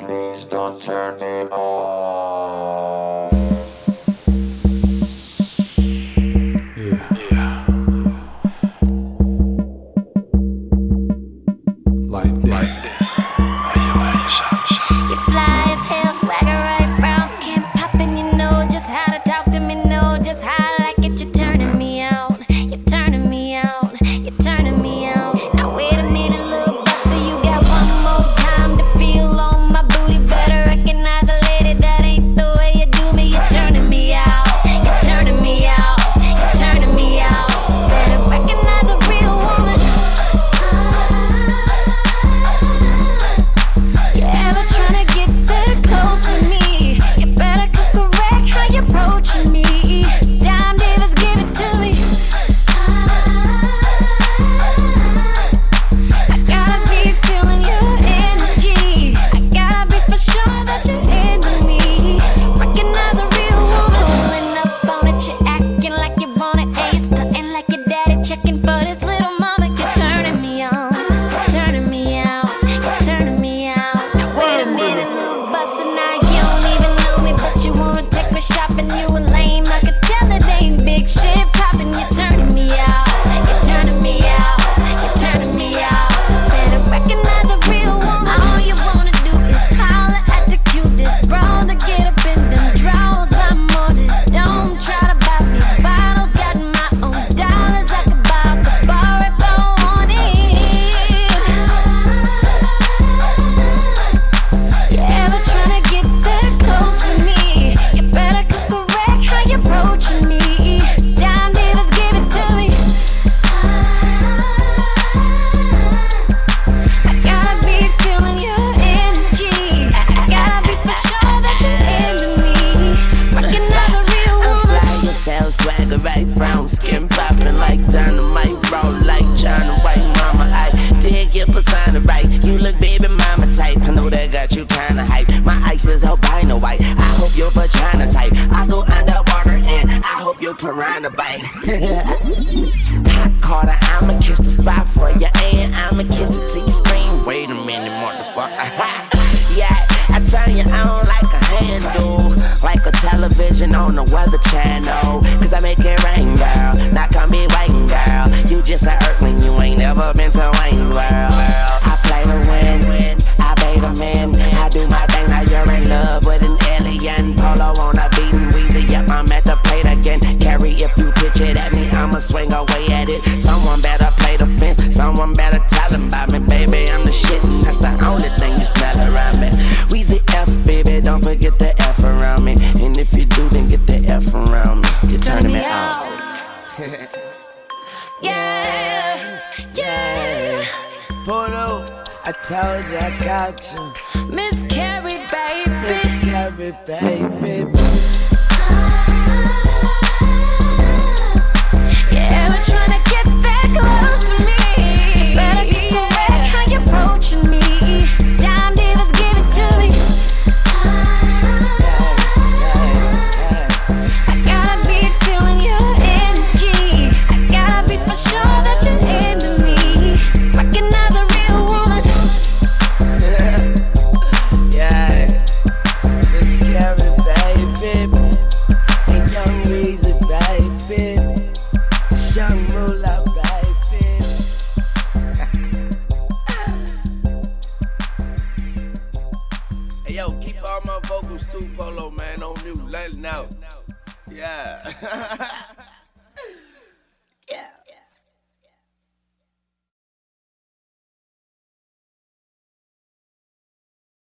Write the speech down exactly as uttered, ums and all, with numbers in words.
Please don't turn me off. Yeah. Yeah. Like this. Like this. Hey, yo, hey, shot, shot. You fly as hell, swagger right, brown skin poppin'. You know just how to talk to me, know just how I like it. You're turning me out, you're turning me out, you're turning me out. Now wait a minute, little buster, you got one more time to feel on my booty. Better recognize a lady, that ain't the way you do me. You're turning me out, you're turning me out, you're turning me out. Better recognize a real woman. You ever tryna get that close to me? You better correct how you approaching me. Dime divas, give it to me. I gotta be feeling your energy. I gotta be for sure that you're into me. Recognize a real woman. Pulling up on it, you acting like you want it. Hey, it's stunting like your daddy checking for this little mama. You're turning me on, you're turning me out, you're turning me out. Now wait a minute, little buster, now you don't even know me, but you wanna take me shopping. You a lame, I could tell it ain't big shit poppin'. You're turning me out, you're turning me out, you're turning me out. Better recognize a real woman. All you wanna do is holler at the cutest bro to get up in them drawers. I'm on it, don't try to buy me bottles. Got my own dollars, I could buy the bar if I want it. You ever tryna get that close to me? You better correct how you approaching me. Dime divas, give it to me. I gotta be feeling your energy. I gotta be for sure that you're into me. Recognize a real I'm woman. fly yourself, swagger right, brown skin poppin' like dynamite, roll like China White Mama. I dig your persona right, you look baby mama type. I know that got you kinda hype. My ice is albino white. I hope your vagina tight. I go underwater and I hope your piranha bite. Hot Carter, I'ma kiss the spot for you and I'ma kiss it till you scream. Wait a minute, motherfucker. Yeah, I turn you on like a handle, like a television on the Weather Channel. Cause I make it rain, girl. Now come be waiting, girl. You just an earthling, you ain't never been to Wayne's World. I play to win, I pay the men. I do my thing, now you're in love with an alien. Polo on a beating Weezy, yep, I'm at the plate again. Carry if you pitch it at me, I'ma swing away at it. Someone better play the fence, someone better tell them about me. Baby, I'm the shit, and that's the only thing you smell around me. Weezy F, baby, don't forget the F around me. And if you do, then get the F around me. You're turning me out. Yeah, yeah. Polo, I told you I got you. Miss Carrie, baby. Miss Carrie, baby. You ever tryna get that close to me? You better correct how you approaching me. Dime divas, give it to me. I gotta be feeling your energy. I gotta be for sure that you're into me. Recognize a real woman. Yeah, Miss Carrie, baby. And young Weezy, baby. It's young Moolah, baby. Hey, yo, keep all my vocals too, Polo, man, on mute. Let it know. Yeah.